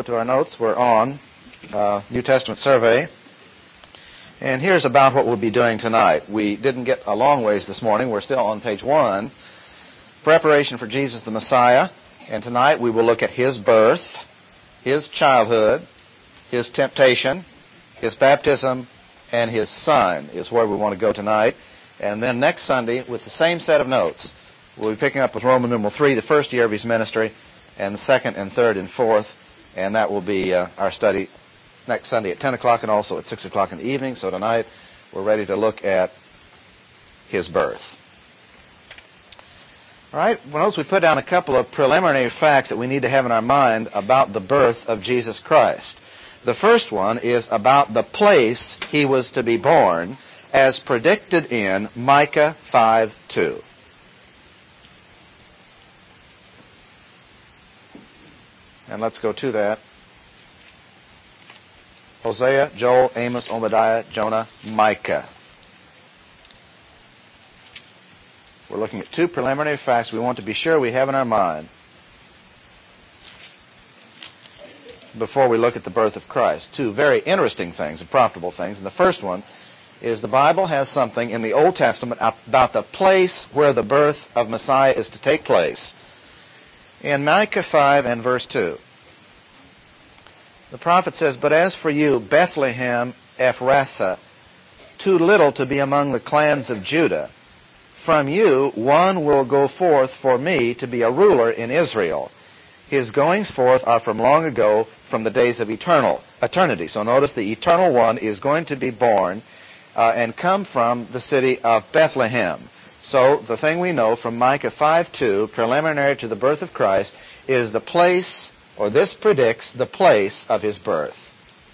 to our notes. We're on New Testament survey. And here's about what we'll be doing tonight. We didn't get a long ways this morning. We're still on page 1. Preparation for Jesus the Messiah. And tonight we will look at his birth, his childhood, his temptation, his baptism, and his son is where we want to go tonight. And then next Sunday, with the same set of notes, we'll be picking up with Roman numeral 3, the first year of his ministry, and the second and third and fourth. And that will be our study next Sunday at 10 o'clock and also at 6 o'clock in the evening. So tonight we're ready to look at his birth. All right, well, notice we put down a couple of preliminary facts that we need to have in our mind about the birth of Jesus Christ. The first one is about the place he was to be born, as predicted in Micah 5:2. And let's go to that. Hosea, Joel, Amos, Obadiah, Jonah, Micah. We're looking at two preliminary facts we want to be sure we have in our mind before we look at the birth of Christ. Two very interesting things and profitable things. And the first one is the Bible has something in the Old Testament about the place where the birth of Messiah is to take place. In Micah 5 and verse 2, the prophet says, "But as for you, Bethlehem Ephrathah, too little to be among the clans of Judah, from you one will go forth for me to be a ruler in Israel. His goings forth are from long ago, from the days of eternity." So notice the eternal one is going to be born and come from the city of Bethlehem. So the thing we know from Micah 5:2, preliminary to the birth of Christ, is the place, or this predicts the place of his birth.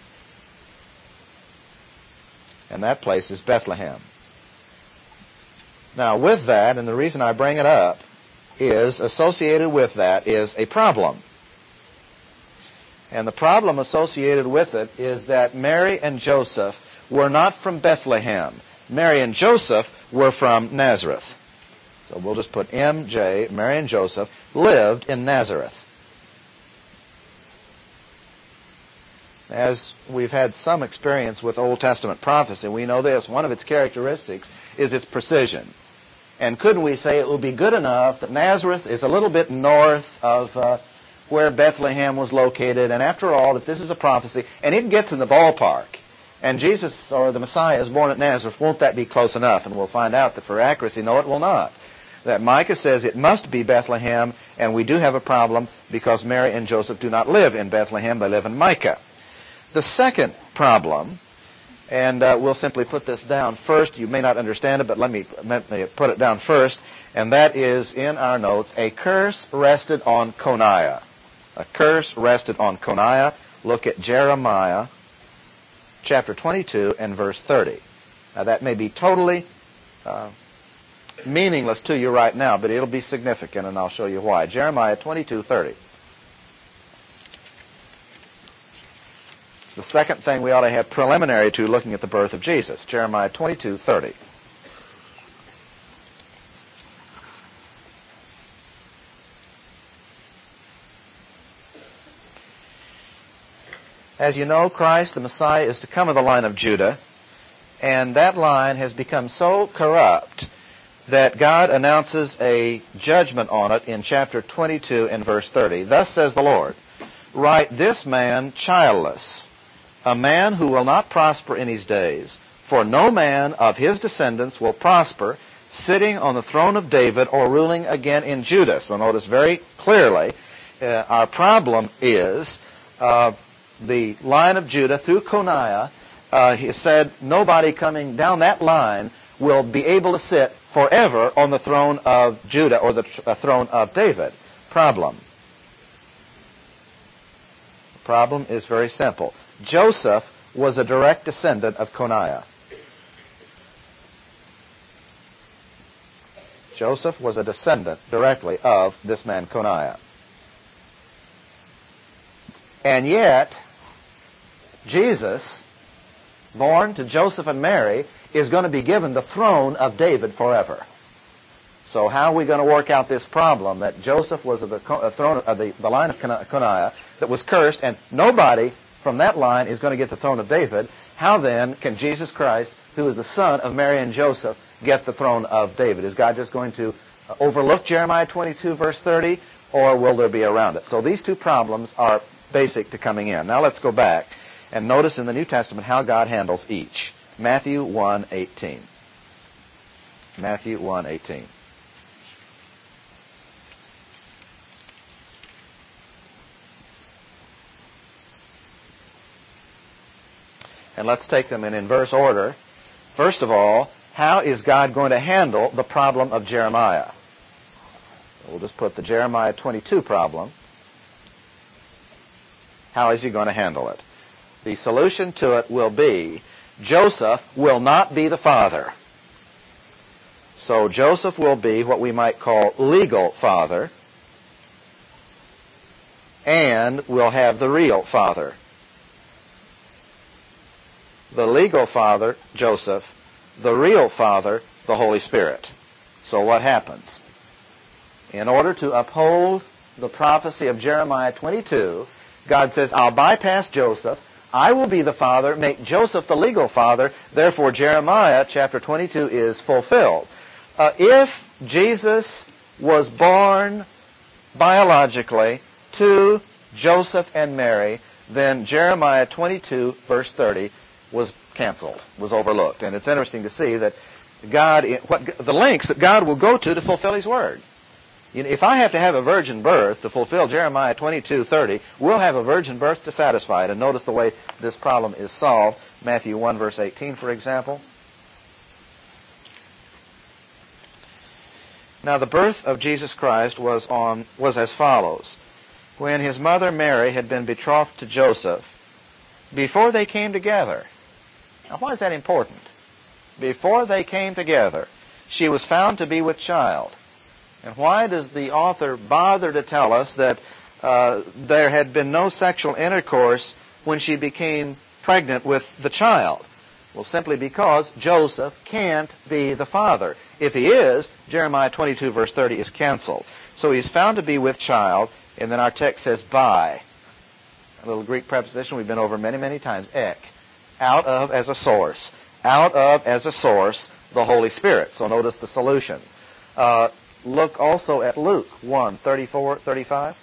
And that place is Bethlehem. Now with that, and the reason I bring it up, is associated with that is a problem. And the problem associated with it is that Mary and Joseph were not from Bethlehem. Mary and Joseph were from Nazareth. So we'll just put MJ, Mary and Joseph, lived in Nazareth. As we've had some experience with Old Testament prophecy, we know this. One of its characteristics is its precision. And couldn't we say it would be good enough that Nazareth is a little bit north of where Bethlehem was located, and after all, if this is a prophecy, and it gets in the ballpark, and Jesus, or the Messiah, is born at Nazareth, won't that be close enough? And we'll find out that for accuracy, no, it will not. That Micah says it must be Bethlehem, and we do have a problem because Mary and Joseph do not live in Bethlehem, they live in Micah. The second problem, and we'll simply put this down first. You may not understand it, but let me put it down first. And that is in our notes, a curse rested on Coniah. A curse rested on Coniah. Look at Jeremiah chapter 22 and verse 30. Now that may be totally meaningless to you right now, but it'll be significant, and I'll show you why. Jeremiah 22:30. The second thing we ought to have preliminary to looking at the birth of Jesus. Jeremiah 22:30. As you know, Christ, the Messiah, is to come of the line of Judah, and that line has become so corrupt that God announces a judgment on it in chapter 22 and verse 30. Thus says the Lord, "Write this man childless, a man who will not prosper in his days, for no man of his descendants will prosper, sitting on the throne of David or ruling again in Judah." So notice very clearly, our problem is the line of Judah through Coniah. He said nobody coming down that line will be able to sit forever on the throne of Judah or the throne of David. Problem. The problem is very simple. Joseph was a direct descendant of Coniah. Joseph was a descendant directly of this man Coniah. And yet, Jesus, born to Joseph and Mary, is going to be given the throne of David forever. So how are we going to work out this problem that Joseph was of the throne of the line of Coniah that was cursed, and nobody from that line is going to get the throne of David? How then can Jesus Christ, who is the son of Mary and Joseph, get the throne of David? Is God just going to overlook Jeremiah 22, verse 30, or will there be around it? So these two problems are basic to coming in. Now let's go back and notice in the New Testament how God handles each. Matthew 1:18. Matthew 1:18. And let's take them in inverse order. First of all, how is God going to handle the problem of Jeremiah? We'll just put the Jeremiah 22 problem. How is he going to handle it? The solution to it will be Joseph will not be the father. So Joseph will be what we might call legal father, and will have the real father. The legal father, Joseph; the real father, the Holy Spirit. So what happens? In order to uphold the prophecy of Jeremiah 22, God says, I'll bypass Joseph. I will be the father, make Joseph the legal father. Therefore, Jeremiah chapter 22 is fulfilled. If Jesus was born biologically to Joseph and Mary, then Jeremiah 22, verse 30, was canceled, was overlooked. And it's interesting to see that the lengths that God will go to fulfill His word. If I have to have a virgin birth to fulfill Jeremiah 22:30, we'll have a virgin birth to satisfy it. And notice the way this problem is solved. Matthew 1, verse 18, for example. Now the birth of Jesus Christ was as follows. When his mother Mary had been betrothed to Joseph, before they came together. Now why is that important? Before they came together, she was found to be with child. And why does the author bother to tell us that there had been no sexual intercourse when she became pregnant with the child? Well, simply because Joseph can't be the father. If he is, Jeremiah 22, verse 30 is canceled. So he's found to be with child, and then our text says by. A little Greek preposition we've been over many, many times, ek. Out of as a source. Out of as a source, the Holy Spirit. So notice the solution. Look also at Luke 1, 34, 35.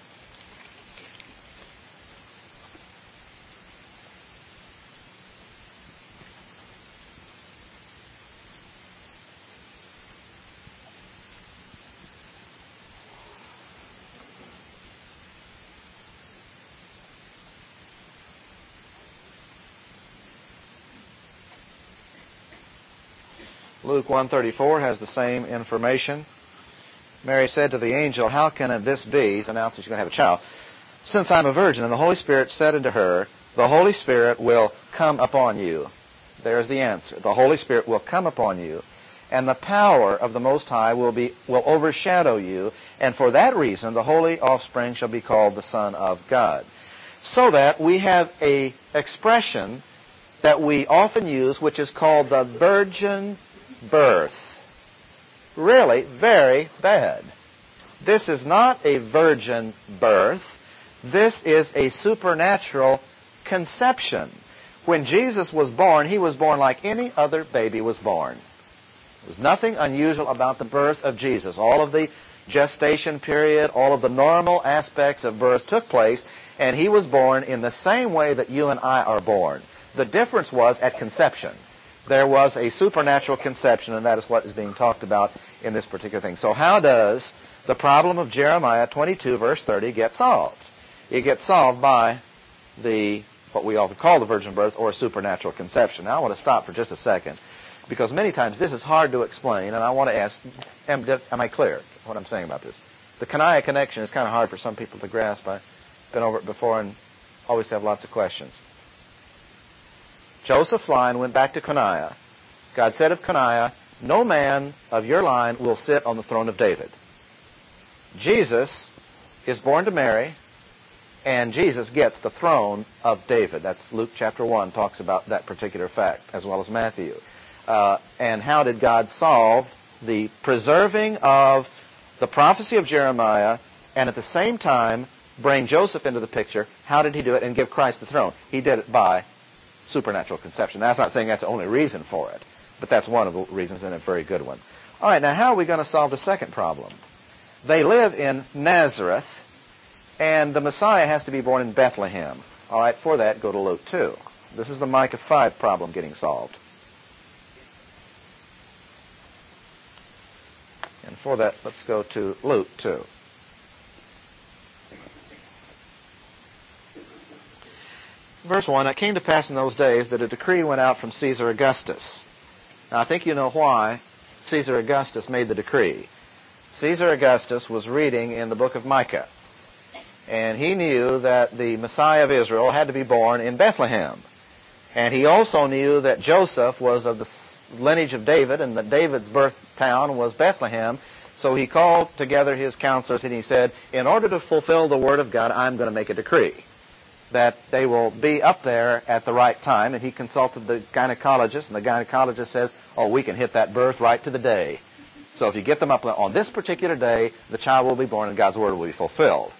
Luke 1:34 has the same information. Mary said to the angel, how can this be? He's announcing she's going to have a child. Since I'm a virgin. And the Holy Spirit said unto her, the Holy Spirit will come upon you. There's the answer. The Holy Spirit will come upon you, and the power of the Most High will overshadow you, and for that reason the holy offspring shall be called the Son of God. So that we have a expression that we often use, which is called the virgin birth. Really very bad. This is not a virgin birth. This is a supernatural conception. When Jesus was born, he was born like any other baby was born. There was nothing unusual about the birth of Jesus. All of the gestation period, all of the normal aspects of birth took place, and he was born in the same way that you and I are born. The difference was at conception. There was a supernatural conception, and that is what is being talked about in this particular thing. So how does the problem of Jeremiah 22, verse 30 get solved? It gets solved by what we often call the virgin birth or supernatural conception. Now I want to stop for just a second, because many times this is hard to explain, and I want to ask, am I clear what I'm saying about this? The Coniah connection is kind of hard for some people to grasp. I've been over it before and always have lots of questions. Joseph's line went back to Coniah. God said of Coniah, no man of your line will sit on the throne of David. Jesus is born to Mary, and Jesus gets the throne of David. That's Luke chapter 1 talks about that particular fact, as well as Matthew. And how did God solve the preserving of the prophecy of Jeremiah, and at the same time bring Joseph into the picture. How did he do it and give Christ the throne? He did it by supernatural conception. Now, that's not saying that's the only reason for it, but that's one of the reasons, and a very good one. All right, now how are we going to solve the second problem? They live in Nazareth, and the Messiah has to be born in Bethlehem. All right, for that, go to Luke 2. This is the Micah 5 problem getting solved. And for that, let's go to Luke 2. Verse 1, it came to pass in those days that a decree went out from Caesar Augustus. Now, I think you know why Caesar Augustus made the decree. Caesar Augustus was reading in the book of Micah, and he knew that the Messiah of Israel had to be born in Bethlehem. And he also knew that Joseph was of the lineage of David, and that David's birth town was Bethlehem. So he called together his counselors, and he said, in order to fulfill the word of God, I'm going to make a decree that they will be up there at the right time. And he consulted the gynecologist, and the gynecologist says, oh, we can hit that birth right to the day. So if you get them up on this particular day, the child will be born and God's word will be fulfilled.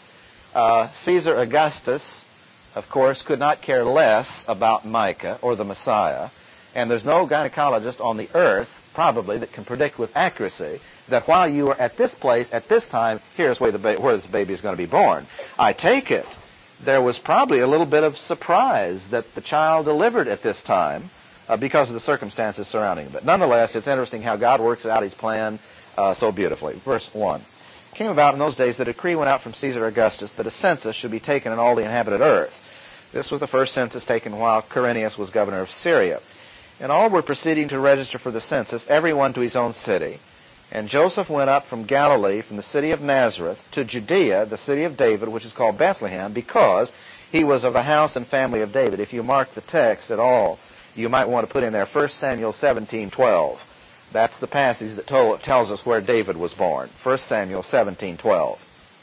Caesar Augustus, of course, could not care less about Micah or the Messiah. And there's no gynecologist on the earth, probably, that can predict with accuracy that while you are at this place, at this time, here's where this baby is going to be born. I take it there was probably a little bit of surprise that the child delivered at this time because of the circumstances surrounding it. But nonetheless, it's interesting how God works out his plan so beautifully. Verse 1. It came about in those days that a decree went out from Caesar Augustus that a census should be taken in all the inhabited earth. This was the first census taken while Quirinius was governor of Syria. And all were proceeding to register for the census, every one to his own city. And Joseph went up from Galilee, from the city of Nazareth, to Judea, the city of David, which is called Bethlehem, because he was of the house and family of David. If you mark the text at all, you might want to put in there 1 Samuel 17:12. That's the passage that tells us where David was born. 1 Samuel 17:12.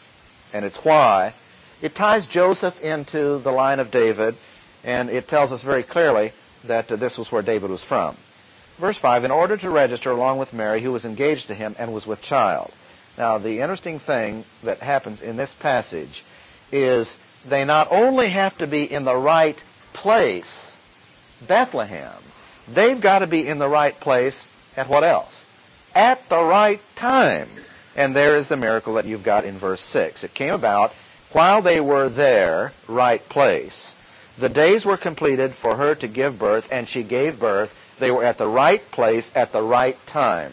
And it's why it ties Joseph into the line of David, and it tells us very clearly that this was where David was from. Verse 5, in order to register along with Mary, who was engaged to him and was with child. Now, the interesting thing that happens in this passage is they not only have to be in the right place, Bethlehem, they've got to be in the right place at what else? At the right time. And there is the miracle that you've got in verse 6. It came about while they were there, right place. The days were completed for her to give birth, and she gave birth. They were at the right place at the right time.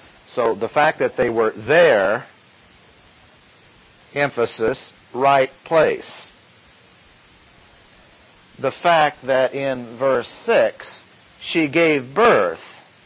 So the fact that they were there, emphasis, right place. The fact that in verse 6, she gave birth,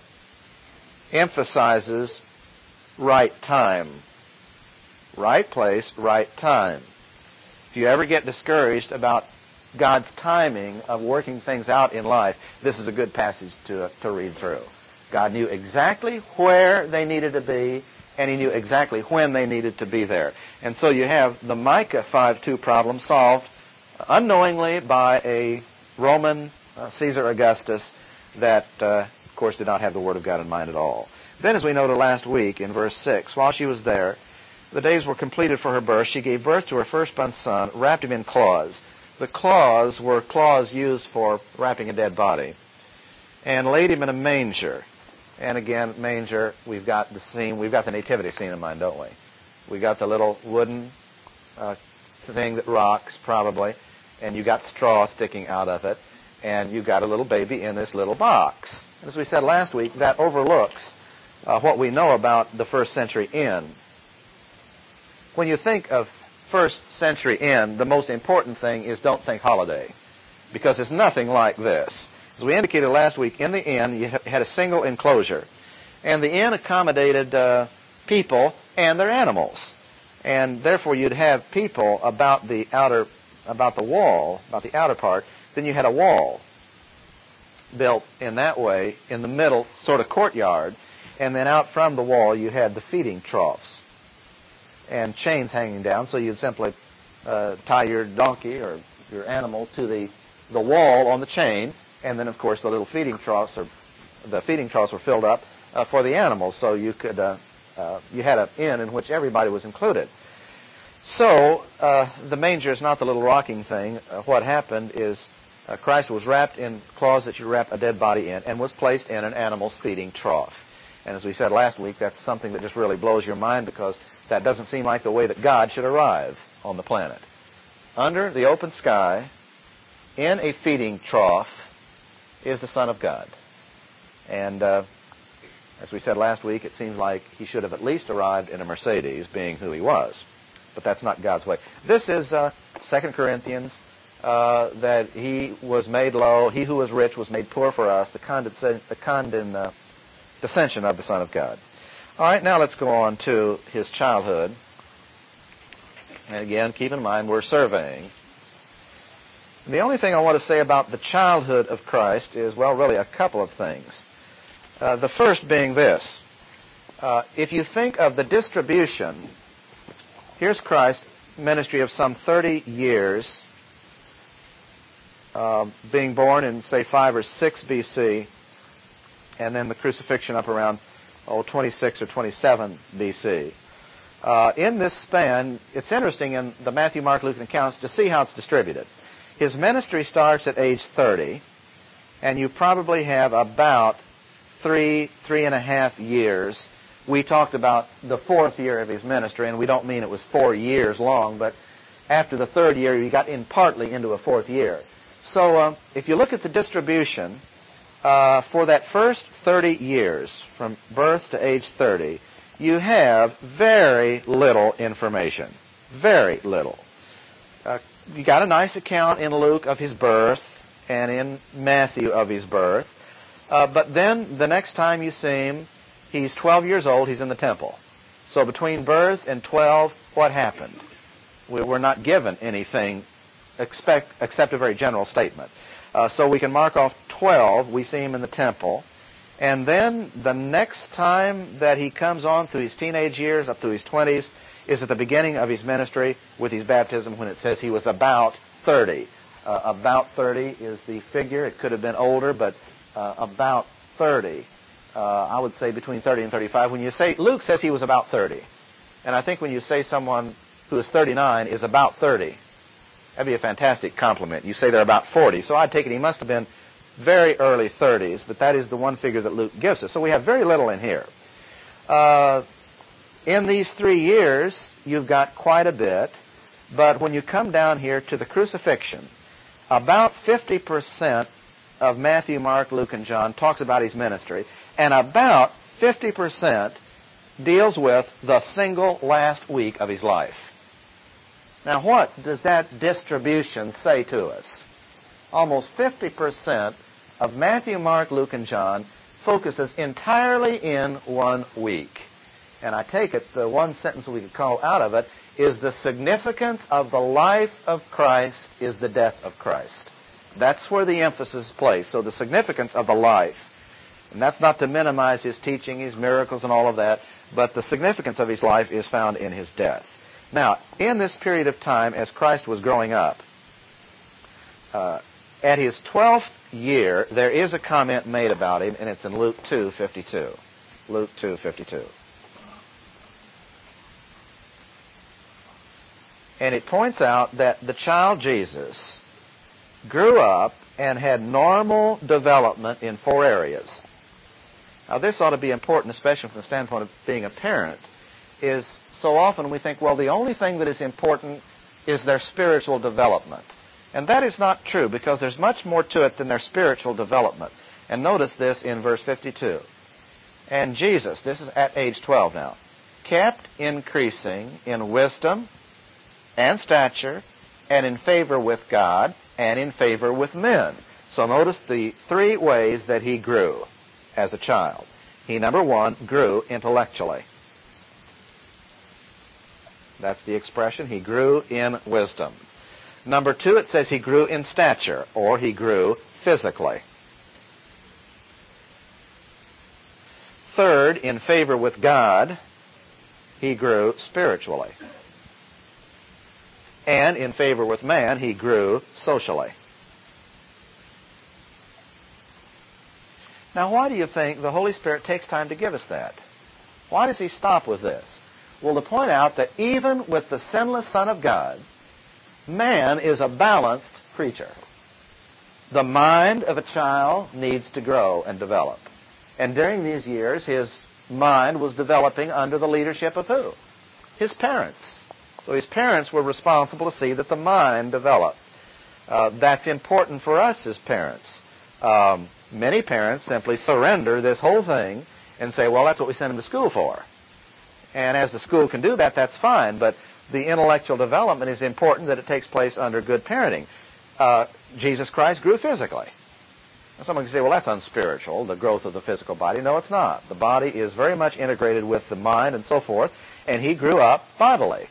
emphasizes right time. Right place, right time. If you ever get discouraged about God's timing of working things out in life, this is a good passage to read through. God knew exactly where they needed to be, and he knew exactly when they needed to be there. And so you have the Micah 5:2 problem solved unknowingly by a Roman Caesar Augustus that, of course, did not have the Word of God in mind at all. Then, as we noted last week in verse 6, while she was there, the days were completed for her birth. She gave birth to her firstborn son, wrapped him in cloths. The cloths were cloths used for wrapping a dead body, and laid him in a manger. And again, manger, we've got the scene, we've got the nativity scene in mind, don't we? We got the little wooden thing that rocks, probably, and you got straw sticking out of it, and you've got a little baby in this little box. As we said last week, that overlooks what we know about the first century inn. When you think of first century inn, the most important thing is don't think holiday, because it's nothing like this. As we indicated last week, in the inn you had a single enclosure, and the inn accommodated people and their animals, and therefore you'd have people about the outer part. Then you had a wall built in that way in the middle, sort of courtyard, and then out from the wall you had the feeding troughs and chains hanging down, so you'd simply tie your donkey or your animal to the wall on the chain, and then of course the feeding troughs were filled up for the animals, so you could you had an inn in which everybody was included. So the manger is not the little rocking thing. What happened is Christ was wrapped in cloths that you wrap a dead body in and was placed in an animal's feeding trough. And as we said last week, that's something that just really blows your mind, because that doesn't seem like the way that God should arrive on the planet. Under the open sky, in a feeding trough, is the Son of God. And as we said last week, it seems like he should have at least arrived in a Mercedes, being who he was. But that's not God's way. This is 2 Corinthians, that he was made low, he who was rich was made poor for us, the condescension of the Son of God. All right, now let's go on to his childhood. And again, keep in mind, we're surveying. The only thing I want to say about the childhood of Christ is, well, really a couple of things. The first being this. If you think of the distribution, here's Christ's ministry of some 30 years, being born in, say, 5 or 6 B.C., and then the crucifixion up around 26 or 27 B.C. In this span, it's interesting in the Matthew, Mark, Luke, and accounts to see how it's distributed. His ministry starts at age 30, and you probably have about 3.5 years. We talked about the 4th year of his ministry, and we don't mean it was 4 years long, but after the 3rd year, he got in partly into a 4th year. So if you look at the distribution, for that first 30 years, from birth to age 30, you have very little information. Very little. You got a nice account in Luke of his birth and in Matthew of his birth. But then the next time you see him, he's 12 years old, he's in the temple. So between birth and 12, what happened? We're not given anything except a very general statement. So we can mark off 12, we see him in the temple. And then the next time that he comes on through his teenage years up through his 20s is at the beginning of his ministry with his baptism, when it says he was about 30. About 30 is the figure. It could have been older, but about 30. I would say between 30 and 35. When you say, Luke says he was about 30. And I think when you say someone who is 39 is about 30, that'd be a fantastic compliment. You say they're about 40. So I'd take it he must have been very early 30s, but that is the one figure that Luke gives us. So we have very little in here. In these 3 years, you've got quite a bit, but when you come down here to the crucifixion, about 50% of Matthew, Mark, Luke, and John talks about his ministry, and about 50% deals with the single last week of his life. Now, what does that distribution say to us? Almost 50% of Matthew, Mark, Luke, and John focuses entirely in 1 week. And I take it the one sentence we could call out of it is the significance of the life of Christ is the death of Christ. That's where the emphasis is placed. So the significance of the life. And that's not to minimize his teaching, his miracles, and all of that, but the significance of his life is found in his death. Now, in this period of time, as Christ was growing up, at his 12th year, there is a comment made about him, and it's in Luke 2:52. Luke 2:52. And it points out that the child Jesus grew up and had normal development in 4 areas. Now, this ought to be important, especially from the standpoint of being a parent, is so often we think, well, the only thing that is important is their spiritual development. And that is not true, because there's much more to it than their spiritual development. And notice this in verse 52. And Jesus, this is at age 12 now, kept increasing in wisdom and stature and in favor with God and in favor with men. So notice the 3 ways that he grew as a child. He, number 1, grew intellectually. That's the expression. He grew in wisdom. Number 2, it says he grew in stature, or he grew physically. Third, in favor with God, he grew spiritually. And in favor with man, he grew socially. Now, why do you think the Holy Spirit takes time to give us that? Why does he stop with this? Well, to point out that even with the sinless Son of God, man is a balanced creature. The mind of a child needs to grow and develop. And during these years, his mind was developing under the leadership of who? His parents. So his parents were responsible to see that the mind developed. That's important for us as parents. Many parents simply surrender this whole thing and say, well, that's what we sent him to school for. And as the school can do that, that's fine. But the intellectual development is important that it takes place under good parenting. Jesus Christ grew physically. Now, someone can say, well, that's unspiritual, the growth of the physical body. No, it's not. The body is very much integrated with the mind and so forth, and he grew up bodily.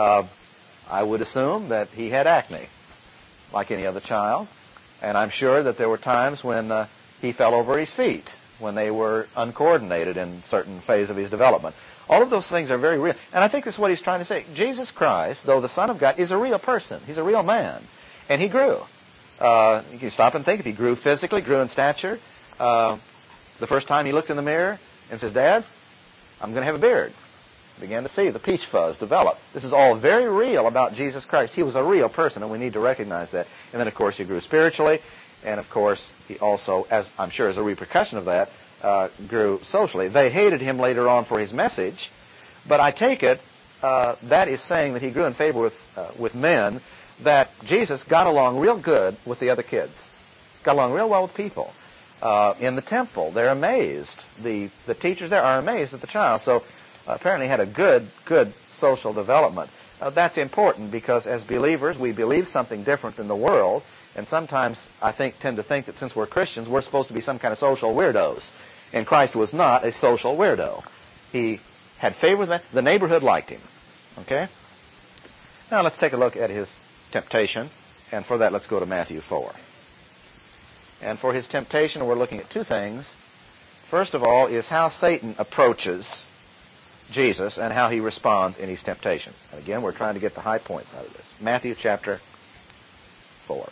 I would assume that he had acne, like any other child, and I'm sure that there were times when he fell over his feet, when they were uncoordinated in certain phase of his development. All of those things are very real, and I think that's what he's trying to say. Jesus Christ, though the Son of God, is a real person. He's a real man, and he grew. You can stop and think. If he grew physically, grew in stature, the first time he looked in the mirror and says, Dad, I'm going to have a beard. Began to see the peach fuzz develop. This is all very real about Jesus Christ. He was a real person, and we need to recognize that. And then, of course, he grew spiritually, and, of course, he also, as I'm sure as a repercussion of that, grew socially. They hated him later on for his message, but I take it that is saying that he grew in favor with men, that Jesus got along real good with the other kids, got along real well with people. In the temple, they're amazed. The teachers there are amazed at the child. So apparently had a good social development. That's important because as believers, we believe something different than the world, and sometimes I tend to think that since we're Christians, we're supposed to be some kind of social weirdos. And Christ was not a social weirdo. He had favor with men. The neighborhood liked him. Okay? Now let's take a look at his temptation, and for that let's go to Matthew 4. And for his temptation, we're looking at two things. First of all is how Satan approaches Jesus and how he responds in his temptation. And again, we're trying to get the high points out of this. Matthew chapter 4.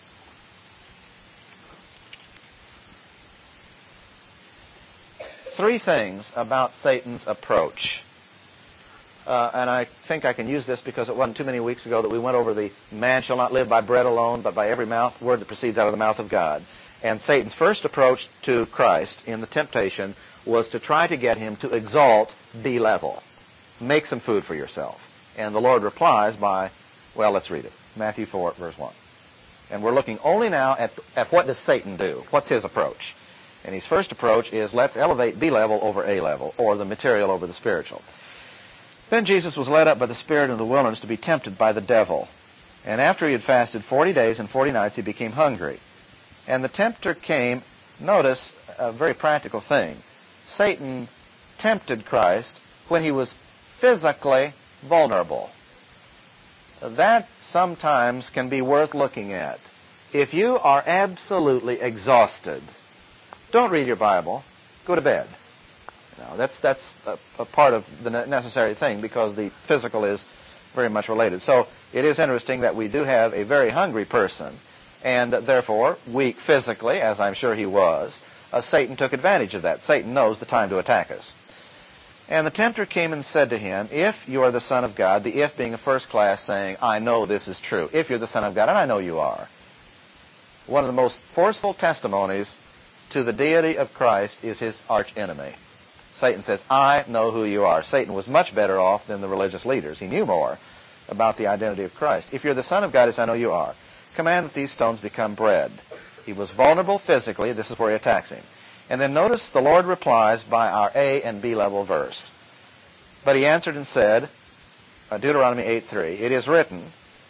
Three things about Satan's approach. And I think I can use this because it wasn't too many weeks ago that we went over the man shall not live by bread alone, but by every word that proceeds out of the mouth of God. And Satan's first approach to Christ in the temptation was to try to get him to exalt B-level. Make some food for yourself. And the Lord replies by, well, let's read it. Matthew 4, verse 1. And we're looking only now at what does Satan do? What's his approach? And his first approach is let's elevate B-level over A-level, or the material over the spiritual. Then Jesus was led up by the Spirit in the wilderness to be tempted by the devil. And after he had fasted 40 days and 40 nights, he became hungry. And the tempter came, notice a very practical thing. Satan tempted Christ when he was physically vulnerable. That sometimes can be worth looking at. If you are absolutely exhausted, don't read your Bible. Go to bed. Now, that's a part of the necessary thing because the physical is very much related. So it is interesting that we do have a very hungry person and therefore weak physically, as I'm sure he was. Satan took advantage of that. Satan knows the time to attack us. And the tempter came and said to him, if you are the Son of God, the if being a first class saying, I know this is true. If you're the Son of God, and I know you are. One of the most forceful testimonies to the deity of Christ is his arch enemy. Satan says, I know who you are. Satan was much better off than the religious leaders. He knew more about the identity of Christ. If you're the Son of God, as I know you are, command that these stones become bread. He was vulnerable physically. This is where he attacks him. And then notice the Lord replies by our A and B level verse. But he answered and said, Deuteronomy 8:3, it is written,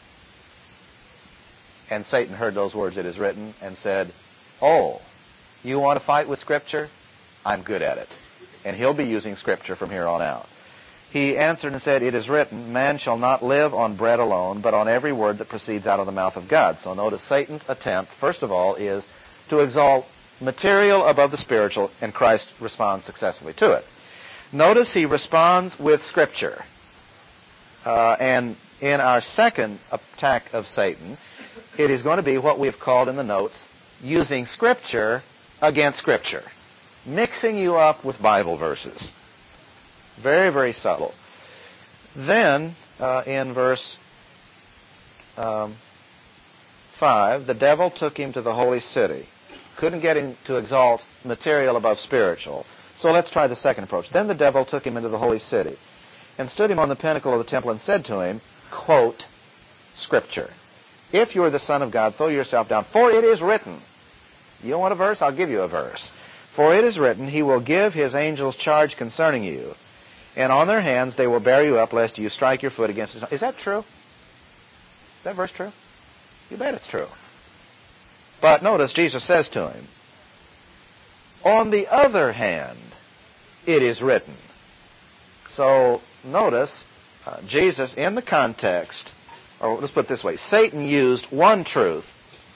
and Satan heard those words, it is written, and said, oh, you want to fight with Scripture? I'm good at it. And he'll be using Scripture from here on out. He answered and said, it is written, man shall not live on bread alone, but on every word that proceeds out of the mouth of God. So notice Satan's attempt, first of all, is to exalt material above the spiritual, and Christ responds successfully to it. Notice he responds with Scripture. And in our second attack of Satan, it is going to be what we have called in the notes, using Scripture against Scripture. mixing you up with Bible verses. Very, very subtle. Then, in verse 5, the devil took him to the holy city. Couldn't get him to exalt material above spiritual. So let's try the second approach. Then the devil took him into the holy city and stood him on the pinnacle of the temple and said to him, quote, Scripture, if you are the Son of God, throw yourself down, for it is written. You don't want a verse? I'll give you a verse. For it is written, he will give his angels charge concerning you, and on their hands they will bear you up, lest you strike your foot against it. Is that true? Is that verse true? You bet it's true. But notice Jesus says to him, on the other hand, it is written. So notice, Jesus in the context, or let's put it this way, Satan used one truth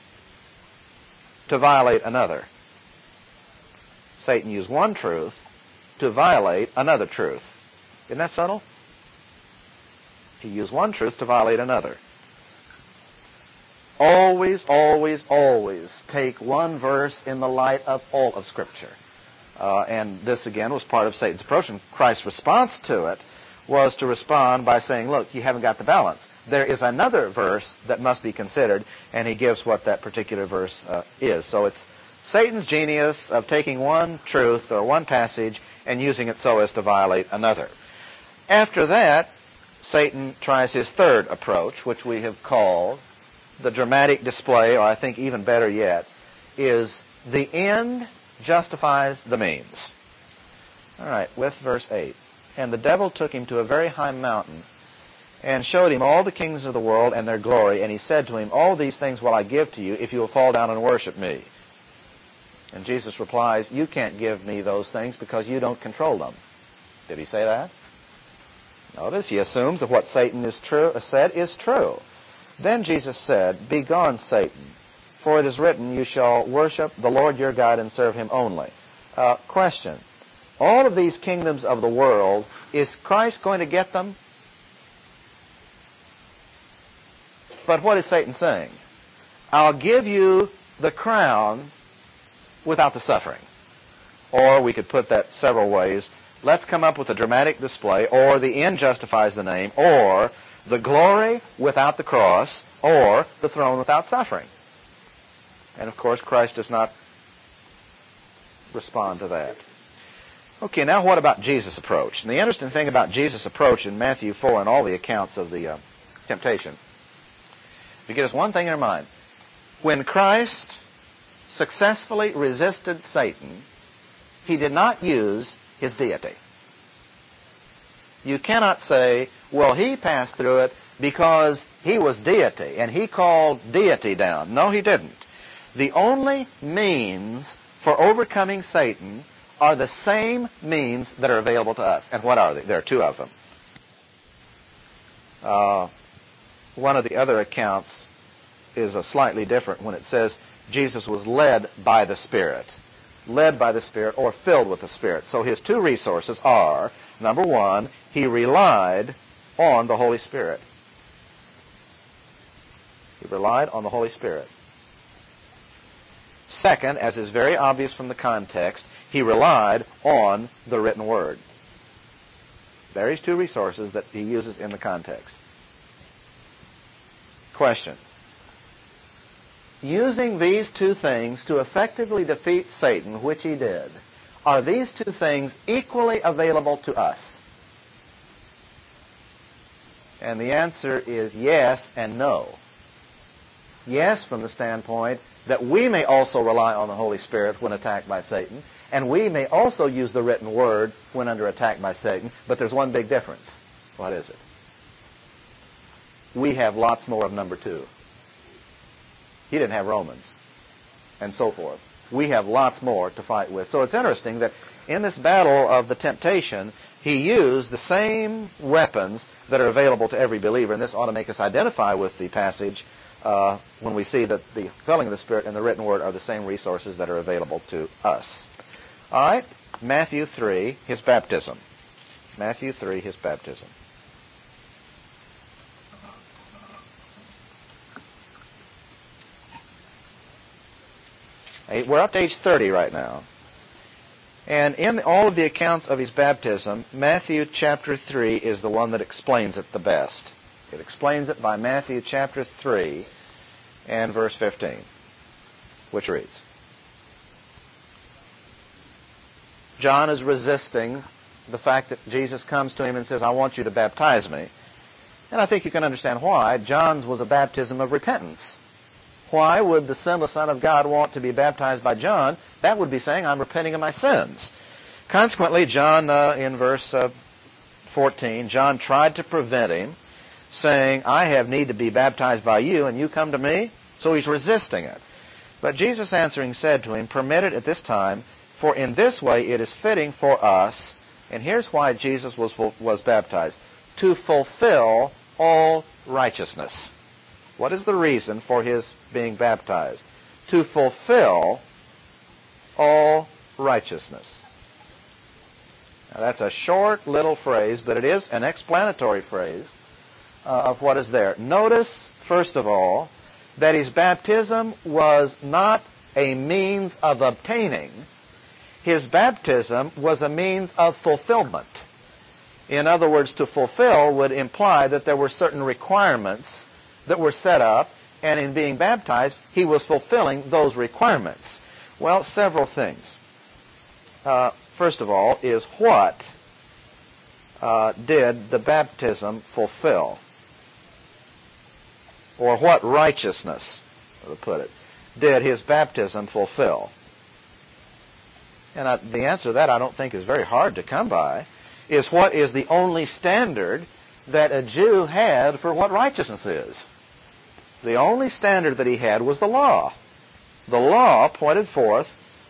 to violate another. Satan used one truth to violate another truth. Isn't that subtle? He used one truth to violate another. Always, always, always take one verse in the light of all of Scripture. And this, again, was part of Satan's approach, and Christ's response to it was to respond by saying, look, you haven't got the balance. There is another verse that must be considered, and he gives what that particular verse is. So it's Satan's genius of taking one truth or one passage and using it so as to violate another. After that, Satan tries his third approach, which we have called the dramatic display, or I think even better yet, is the end justifies the means. All right, with verse 8. And the devil took him to a very high mountain and showed him all the kings of the world and their glory, and he said to him, all these things will I give to you if you will fall down and worship me. And Jesus replies, you can't give me those things because you don't control them. Did he say that? Notice he assumes that what Satan said is true. Then Jesus said, begone, Satan, for it is written, you shall worship the Lord your God and serve him only. Question. All of these kingdoms of the world, is Christ going to get them? But what is Satan saying? I'll give you the crown without the suffering. Or we could put that several ways. Let's come up with a dramatic display, or the end justifies the name, or the glory without the cross, or the throne without suffering. And of course, Christ does not respond to that. Okay, now what about Jesus' approach? And the interesting thing about Jesus' approach in Matthew 4 and all the accounts of the temptation, to get us one thing in our mind. When Christ successfully resisted Satan, he did not use his deity. You cannot say, well, he passed through it because he was deity, and he called deity down. No, he didn't. The only means for overcoming Satan are the same means that are available to us. And what are they? There are two of them. One of the other accounts is a slightly different when it says Jesus was led by the Spirit. Led by the Spirit or filled with the Spirit. So his two resources are, number one, he relied on the Holy Spirit. He relied on the Holy Spirit. Second, as is very obvious from the context, he relied on the written word. There is two resources that he uses in the context. Question. Using these two things to effectively defeat Satan, which he did, are these two things equally available to us? And the answer is yes and no. Yes, from the standpoint that we may also rely on the Holy Spirit when attacked by Satan, and we may also use the written word when under attack by Satan, but there's one big difference. What is it? We have lots more of number two. He didn't have Romans, and so forth. We have lots more to fight with. So it's interesting that in this battle of the temptation, he used the same weapons that are available to every believer, and this ought to make us identify with the passage when we see that the filling of the Spirit and the written word are the same resources that are available to us. All right, Matthew 3, his baptism. Matthew 3, his baptism. We're up to age 30 right now. And in all of the accounts of his baptism, Matthew chapter 3 is the one that explains it the best. It explains it by Matthew chapter 3 and verse 15, which reads, John is resisting the fact that Jesus comes to him and says, I want you to baptize me. And I think you can understand why. John's was a baptism of repentance. Why would the sinless Son of God want to be baptized by John? That would be saying, I'm repenting of my sins. Consequently, John, in verse 14, John tried to prevent him, saying, I have need to be baptized by you, and you come to me? So he's resisting it. But Jesus answering said to him, Permit it at this time, for in this way it is fitting for us, and here's why Jesus was baptized, to fulfill all righteousness. What is the reason for his being baptized? To fulfill all righteousness. Now that's a short little phrase, but it is an explanatory phrase of what is there. Notice, first of all, that his baptism was not a means of obtaining. His baptism was a means of fulfillment. In other words, to fulfill would imply that there were certain requirements that were set up, and in being baptized, he was fulfilling those requirements. Well, several things. First of all, is what did the baptism fulfill? Or what righteousness, to put it, did his baptism fulfill? And the answer to that I don't think is very hard to come by, is what is the only standard that a Jew had for what righteousness is. The only standard that he had was the law. The law pointed forth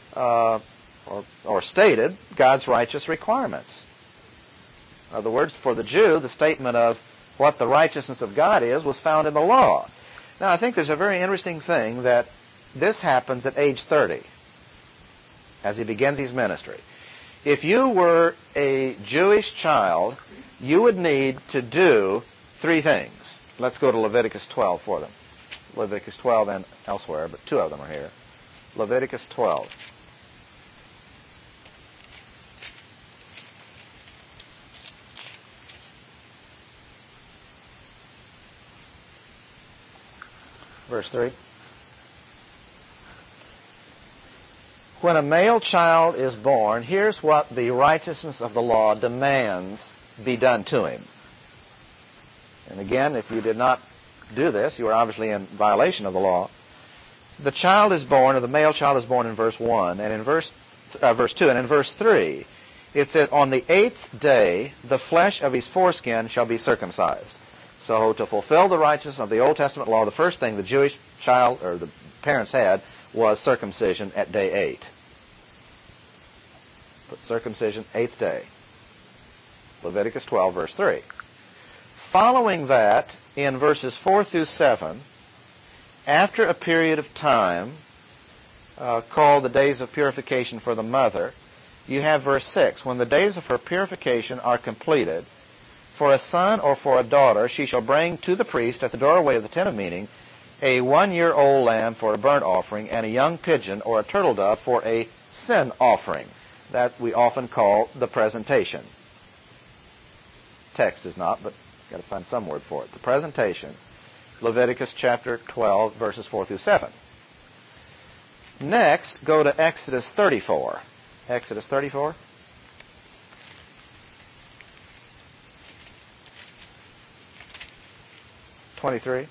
or stated God's righteous requirements. In other words, for the Jew, the statement of what the righteousness of God is was found in the law. Now, I think there's a very interesting thing that this happens at age 30 as he begins his ministry. If you were a Jewish child, you would need to do three things. Let's go to Leviticus 12 for them. Leviticus 12 and elsewhere, but two of them are here. Leviticus 12. Verse 3. When a male child is born, here's what the righteousness of the law demands be done to him. And again, if you did not do this, you are obviously in violation of the law. The child is born, or the male child is born in verse 1, and in verse 2, and in verse 3, it says, on the 8th day, the flesh of his foreskin shall be circumcised. So to fulfill the righteousness of the Old Testament law, the first thing the Jewish child, or the parents had, was circumcision at day 8. But circumcision, 8th day. Leviticus 12, verse 3. Following that, in verses 4 through 7, after a period of time called the days of purification for the mother, you have verse 6. When the days of her purification are completed, for a son or for a daughter she shall bring to the priest at the doorway of the tent of meeting a 1-year-old lamb for a burnt offering, and a young pigeon or a turtle dove for a sin offering. That we often call the presentation. Text is not, but you've got to find some word for it. The presentation, Leviticus chapter 12, verses 4 through 7. Next, go to Exodus 34. Exodus 34. (23).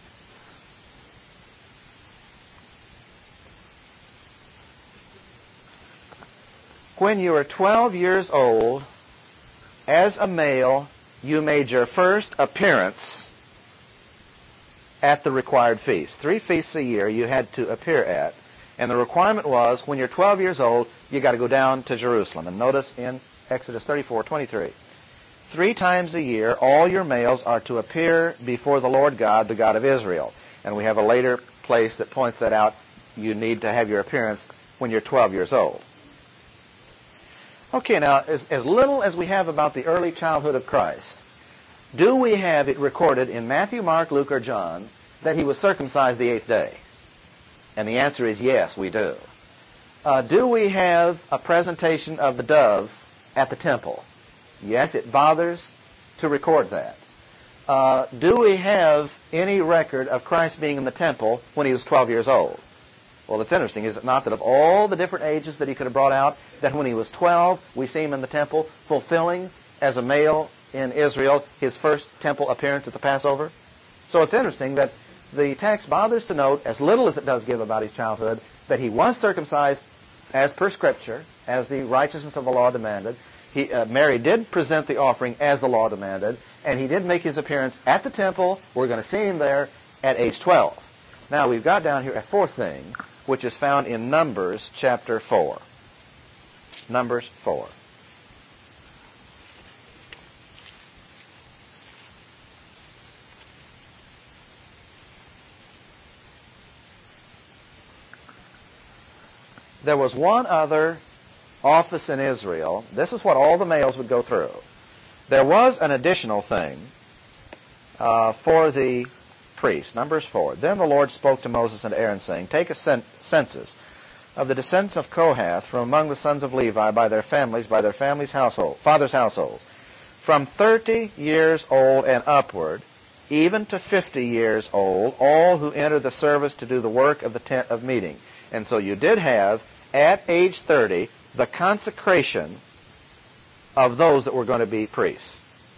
When you were 12 years old, as a male, you made your first appearance at the required feast. 3 feasts a year you had to appear at. And the requirement was, when you're 12 years old, you got to go down to Jerusalem. And notice in Exodus 34:23. 3 times a year, all your males are to appear before the Lord God, the God of Israel. And we have a later place that points that out. You need to have your appearance when you're 12 years old. Okay, now, as little as we have about the early childhood of Christ, do we have it recorded in Matthew, Mark, Luke, or John that he was circumcised the 8th day? And the answer is yes, we do. Do we have a presentation of the dove at the temple? Yes, it bothers to record that. Do we have any record of Christ being in the temple when he was 12 years old? Well, it's interesting, is it not, that of all the different ages that he could have brought out, that when he was 12, we see him in the temple fulfilling as a male in Israel his first temple appearance at the Passover? So it's interesting that the text bothers to note, as little as it does give about his childhood, that he was circumcised as per Scripture, as the righteousness of the law demanded. Mary did present the offering as the law demanded, and he did make his appearance at the temple. We're going to see him there at age 12. Now, we've got down here a fourth thing, which is found in Numbers chapter 4. Numbers 4. There was one other office in Israel. This is what all the males would go through. There was an additional thing for the priest. Numbers 4. Then the Lord spoke to Moses and Aaron, saying, Take a census of the descendants of Kohath from among the sons of Levi by their families' fathers' households, from 30 years old and upward, even to 50 years old, all who enter the service to do the work of the tent of meeting. And so you did have, at age 30, the consecration of those that were going to be priests.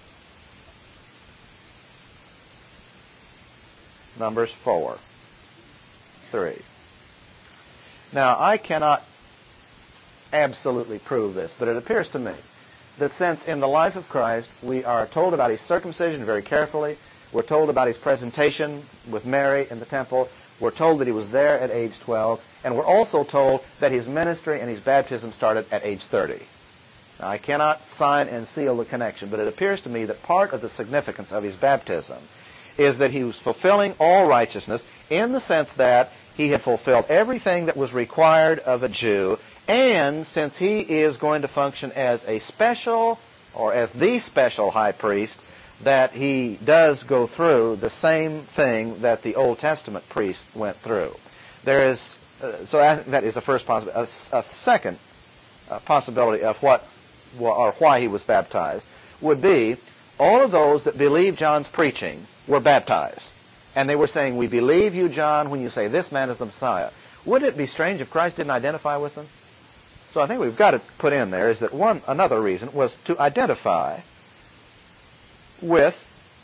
Numbers 4, 3. Now, I cannot absolutely prove this, but it appears to me that since in the life of Christ we are told about his circumcision very carefully, we're told about his presentation with Mary in the temple, we're told that he was there at age 12, and we're also told that his ministry and his baptism started at age 30. Now, I cannot sign and seal the connection, but it appears to me that part of the significance of his baptism is that he was fulfilling all righteousness in the sense that he had fulfilled everything that was required of a Jew, and since he is going to function as a special, or as the special high priest, that he does go through the same thing that the Old Testament priest went through. There is, so that is the first possibility. A second possibility of what or why he was baptized would be all of those that believed John's preaching were baptized. And they were saying, we believe you, John, when you say this man is the Messiah. Wouldn't it be strange if Christ didn't identify with them? So I think we've got to put in there is that another reason was to identify with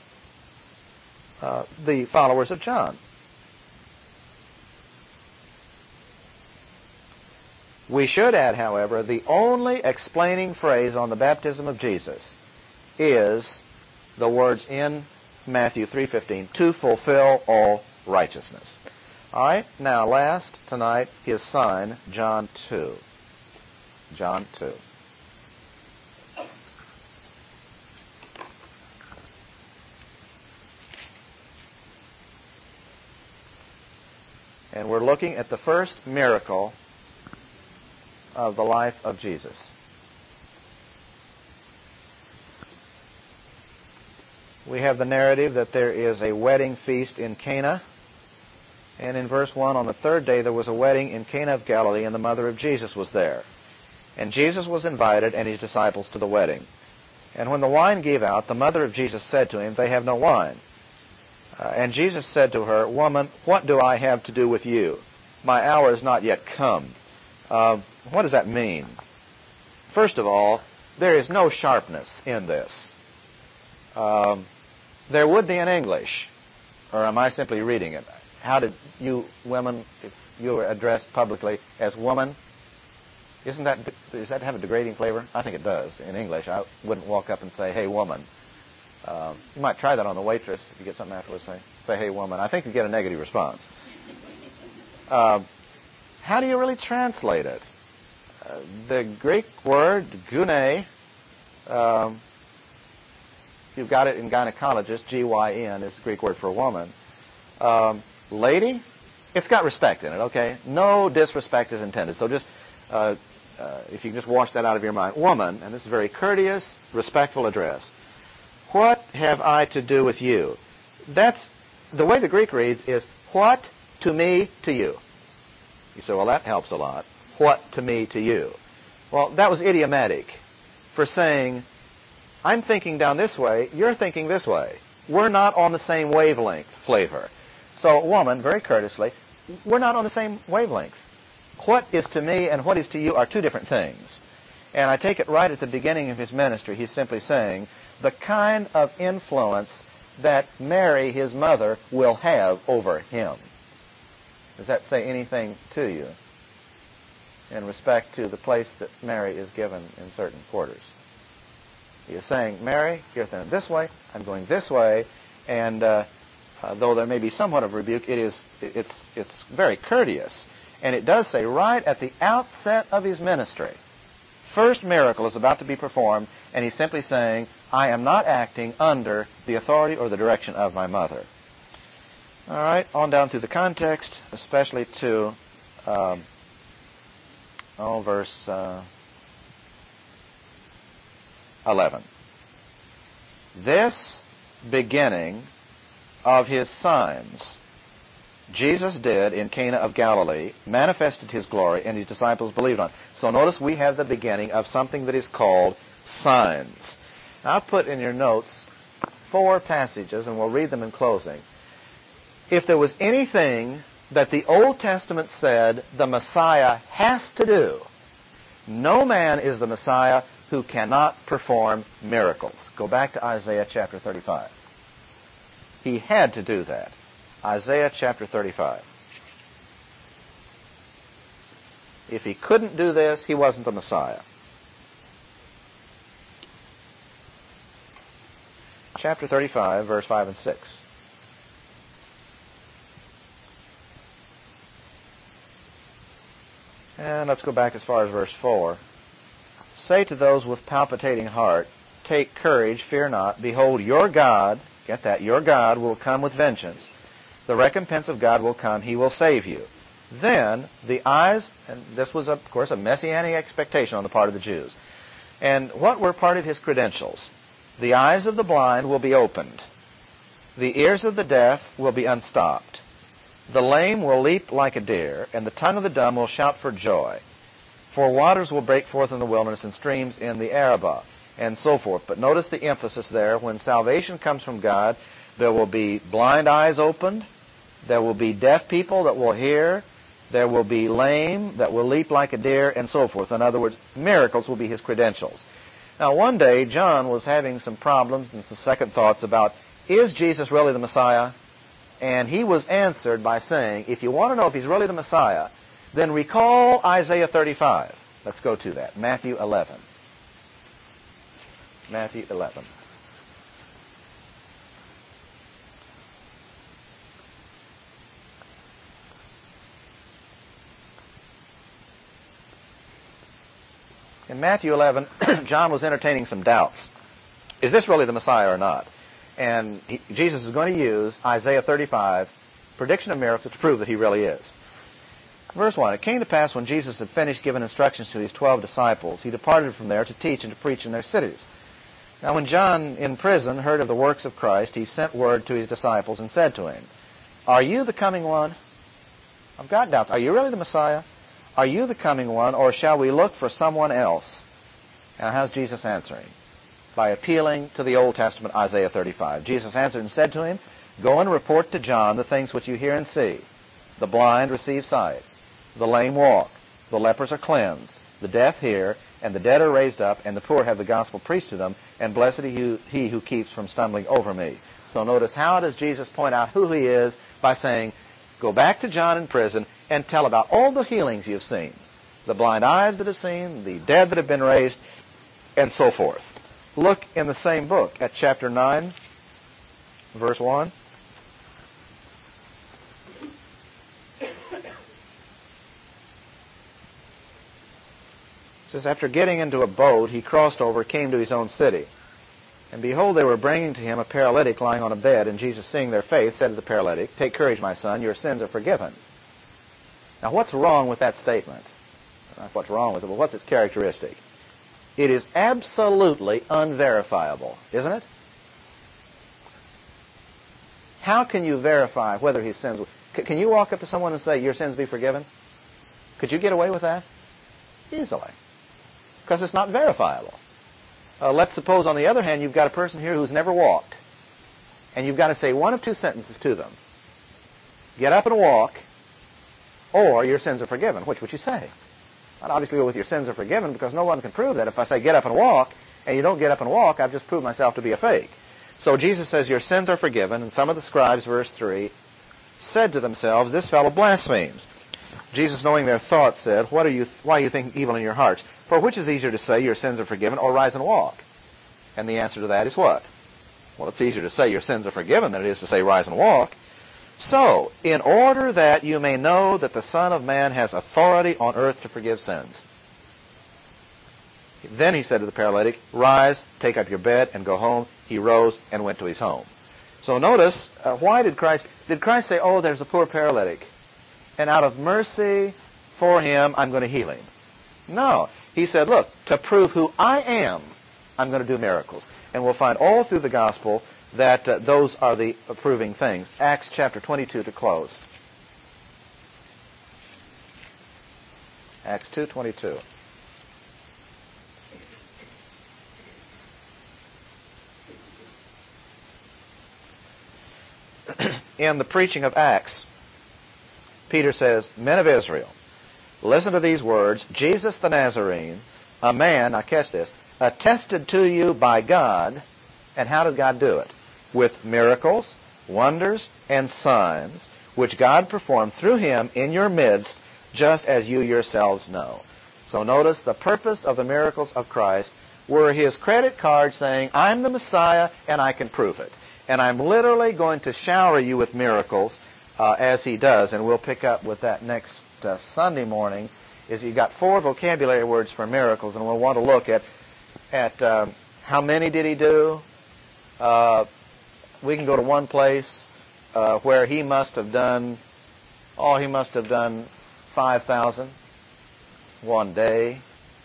the followers of John. We should add, however, the only explaining phrase on the baptism of Jesus is the words in Matthew 3:15, to fulfill all righteousness. All right, now last tonight, his sign, John 2. John 2. And we're looking at the first miracle of the life of Jesus. We have the narrative that there is a wedding feast in Cana. And in verse 1, on the third day there was a wedding in Cana of Galilee, and the mother of Jesus was there. And Jesus was invited and his disciples to the wedding. And when the wine gave out, the mother of Jesus said to him, They have no wine. And Jesus said to her, Woman, what do I have to do with you? My hour is not yet come. What does that mean? First of all, there is no sharpness in this. There would be in English, or am I simply reading it? How did you women, if you were addressed publicly as woman, does that have a degrading flavor? I think it does. In English, I wouldn't walk up and say, hey, woman. You might try that on the waitress if you get something afterwards. Say, hey, woman. I think you get a negative response. How do you really translate it? The Greek word, gune, you've got it in gynecologist, G-Y-N is the Greek word for woman. Lady, it's got respect in it, okay? No disrespect is intended. So just, if you can just wash that out of your mind. Woman, and this is a very courteous, respectful address. What have I to do with you? That's, the way the Greek reads is, what to me, to you. You say, well, that helps a lot. what to me to you. Well, that was idiomatic for saying, I'm thinking down this way, you're thinking this way. We're not on the same wavelength, flavor. So, woman, very courteously, we're not on the same wavelength. What is to me and what is to you are two different things. And I take it right at the beginning of his ministry, he's simply saying, the kind of influence that Mary, his mother, will have over him. Does that say anything to you in respect to the place that Mary is given in certain quarters? He is saying, Mary, you're going this way, I'm going this way, and though there may be somewhat of rebuke, it's very courteous. And it does say right at the outset of his ministry, first miracle is about to be performed, and he's simply saying, I am not acting under the authority or the direction of my mother. All right, on down through the context, especially to verse 11. This beginning of his signs Jesus did in Cana of Galilee, manifested his glory, and his disciples believed on. So notice we have the beginning of something that is called signs. Now, I've put in your notes 4 passages, and we'll read them in closing. If there was anything that the Old Testament said the Messiah has to do, no man is the Messiah who cannot perform miracles. Go back to Isaiah chapter 35. He had to do that. Isaiah chapter 35. If he couldn't do this, he wasn't the Messiah. Chapter 35, verse 5 and 6. And let's go back as far as verse 4. Say to those with palpitating heart, take courage, fear not. Behold, your God, get that, your God will come with vengeance. The recompense of God will come. He will save you. Then the eyes, and this was, of course, a messianic expectation on the part of the Jews. And what were part of his credentials? The eyes of the blind will be opened. The ears of the deaf will be unstopped. The lame will leap like a deer, and the tongue of the dumb will shout for joy. For waters will break forth in the wilderness and streams in the Arabah, and so forth. But notice the emphasis there. When salvation comes from God, there will be blind eyes opened. There will be deaf people that will hear. There will be lame that will leap like a deer, and so forth. In other words, miracles will be his credentials. Now, one day, John was having some problems and some second thoughts about, is Jesus really the Messiah? And he was answered by saying, if you want to know if he's really the Messiah, then recall Isaiah 35. Let's go to that. Matthew 11. Matthew 11. In Matthew 11, John was entertaining some doubts. Is this really the Messiah or not? And Jesus is going to use Isaiah 35, prediction of miracles, to prove that he really is. Verse 1, it came to pass when Jesus had finished giving instructions to his 12 disciples, he departed from there to teach and to preach in their cities. Now when John in prison heard of the works of Christ, he sent word to his disciples and said to him, are you the coming one? I've got doubts. Are you really the Messiah? Are you the coming one, or shall we look for someone else? Now how's Jesus answering? By appealing to the Old Testament, Isaiah 35. Jesus answered and said to him, go and report to John the things which you hear and see. The blind receive sight. The lame walk. The lepers are cleansed. The deaf hear. And the dead are raised up. And the poor have the gospel preached to them. And blessed is he who keeps from stumbling over me. So notice, how does Jesus point out who he is? By saying, go back to John in prison and tell about all the healings you've seen. The blind eyes that have seen. The dead that have been raised. And so forth. Look in the same book at chapter 9, verse 1. It says, after getting into a boat, he crossed over, came to his own city. And behold, they were bringing to him a paralytic lying on a bed. And Jesus, seeing their faith, said to the paralytic, take courage, my son, your sins are forgiven. Now, what's wrong with that statement? Not what's wrong with it, but what's its characteristic? It is absolutely unverifiable, isn't it? How can you verify whether his sins... Can you walk up to someone and say, your sins be forgiven? Could you get away with that? Easily. Because it's not verifiable. Let's suppose, on the other hand, you've got a person here who's never walked. And you've got to say one of two sentences to them. Get up and walk, or your sins are forgiven. Which would you say? I'd obviously go with your sins are forgiven, because no one can prove that. If I say get up and walk, and you don't get up and walk, I've just proved myself to be a fake. So Jesus says your sins are forgiven, and some of the scribes, verse 3, said to themselves, this fellow blasphemes. Jesus, knowing their thoughts, said, why are you thinking evil in your hearts? For which is easier to say, your sins are forgiven, or rise and walk? And the answer to that is what? Well, it's easier to say your sins are forgiven than it is to say rise and walk. So, in order that you may know that the Son of Man has authority on earth to forgive sins. Then he said to the paralytic, rise, take up your bed, and go home. He rose and went to his home. So notice, why did Christ say, oh, there's a poor paralytic, and out of mercy for him, I'm going to heal him? No. He said, look, to prove who I am, I'm going to do miracles. And we'll find all through the gospel that those are the proving things. Acts chapter 22 to close. Acts 2:22. In the preaching of Acts, Peter says, men of Israel, listen to these words. Jesus the Nazarene, a man, now catch this, attested to you by God. And how did God do it? With miracles, wonders, and signs, which God performed through him in your midst, just as you yourselves know. So notice the purpose of the miracles of Christ were his credit card saying, I'm the Messiah and I can prove it. And I'm literally going to shower you with miracles as he does. And we'll pick up with that next Sunday morning. Is he got 4 vocabulary words for miracles, and we'll want to look at how many did he do. We can go to one place where he must have done 5,000 one day.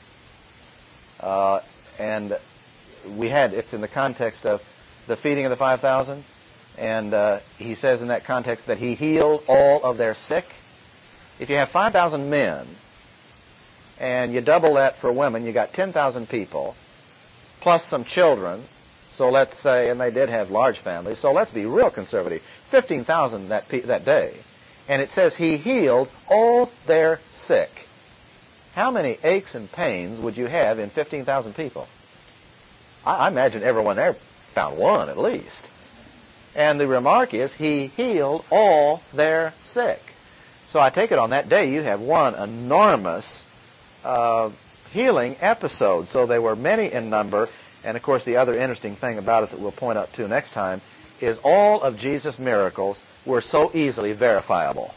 And it's in the context of the feeding of the 5,000. And he says in that context that he healed all of their sick. If you have 5,000 men, and you double that for women, you got 10,000 people, plus some children. So let's say, and they did have large families, so let's be real conservative, 15,000 that day. And it says he healed all their sick. How many aches and pains would you have in 15,000 people? I imagine everyone there found one at least. And the remark is, he healed all their sick. So I take it on that day you have one enormous healing episode. So they were many in number. And, of course, the other interesting thing about it that we'll point out to next time is all of Jesus' miracles were so easily verifiable.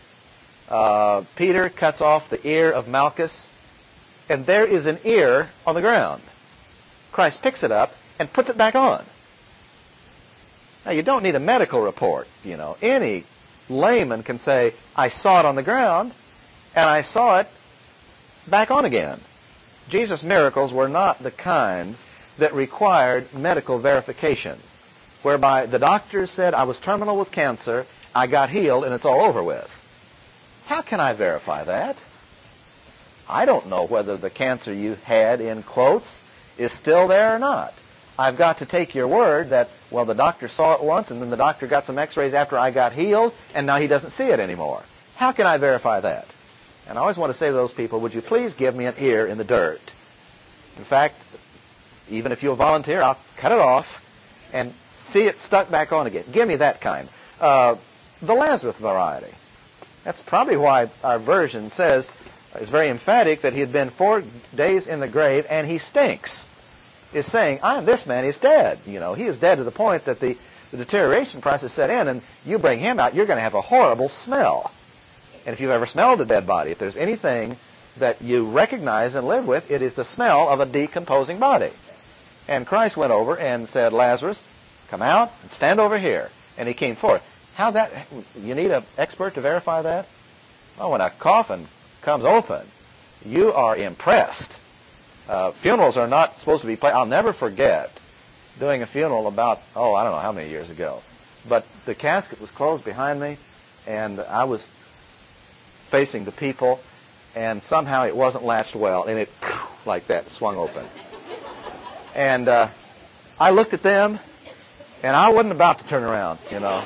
Peter cuts off the ear of Malchus, and there is an ear on the ground. Christ picks it up and puts it back on. Now, you don't need a medical report. Any layman can say, I saw it on the ground, and I saw it back on again. Jesus' miracles were not the kind that required medical verification, whereby the doctors said, I was terminal with cancer, I got healed, and it's all over with. How can I verify that? I don't know whether the cancer you had, in quotes, is still there or not. I've got to take your word that, well, the doctor saw it once, and then the doctor got some x-rays after I got healed, and now he doesn't see it anymore. How can I verify that? And I always want to say to those people, would you please give me an ear in the dirt? In fact, even if you'll volunteer, I'll cut it off and see it stuck back on again. Give me that kind. The Lazarus variety. That's probably why our version says, is very emphatic, that he had been 4 days in the grave and he stinks. Is saying, this man is dead. He is dead to the point that the deterioration process set in, and you bring him out, you're going to have a horrible smell. And if you've ever smelled a dead body, if there's anything that you recognize and live with, it is the smell of a decomposing body. And Christ went over and said, Lazarus, come out and stand over here. And he came forth. You need an expert to verify that? Oh, when a coffin comes open, you are impressed. Funerals are not supposed to be played. I'll never forget doing a funeral about, I don't know how many years ago. But the casket was closed behind me, and I was facing the people, and somehow it wasn't latched well, and it, like that, swung open. And I looked at them, and I wasn't about to turn around,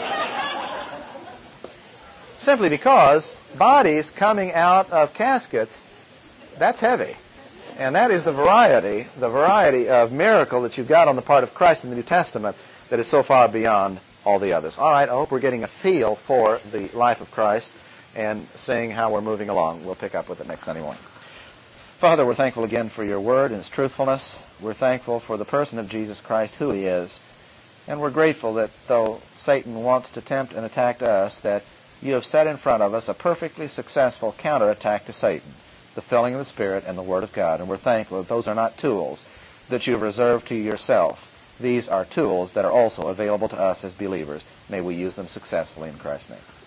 Simply because bodies coming out of caskets, that's heavy. And that is the variety of miracle that you've got on the part of Christ in the New Testament that is so far beyond all the others. All right, I hope we're getting a feel for the life of Christ and seeing how we're moving along. We'll pick up with it next Sunday morning. Father, we're thankful again for your word and its truthfulness. We're thankful for the person of Jesus Christ, who he is. And we're grateful that though Satan wants to tempt and attack us, that you have set in front of us a perfectly successful counterattack to Satan, the filling of the Spirit and the Word of God. And we're thankful that those are not tools that you have reserved to yourself. These are tools that are also available to us as believers. May we use them successfully in Christ's name.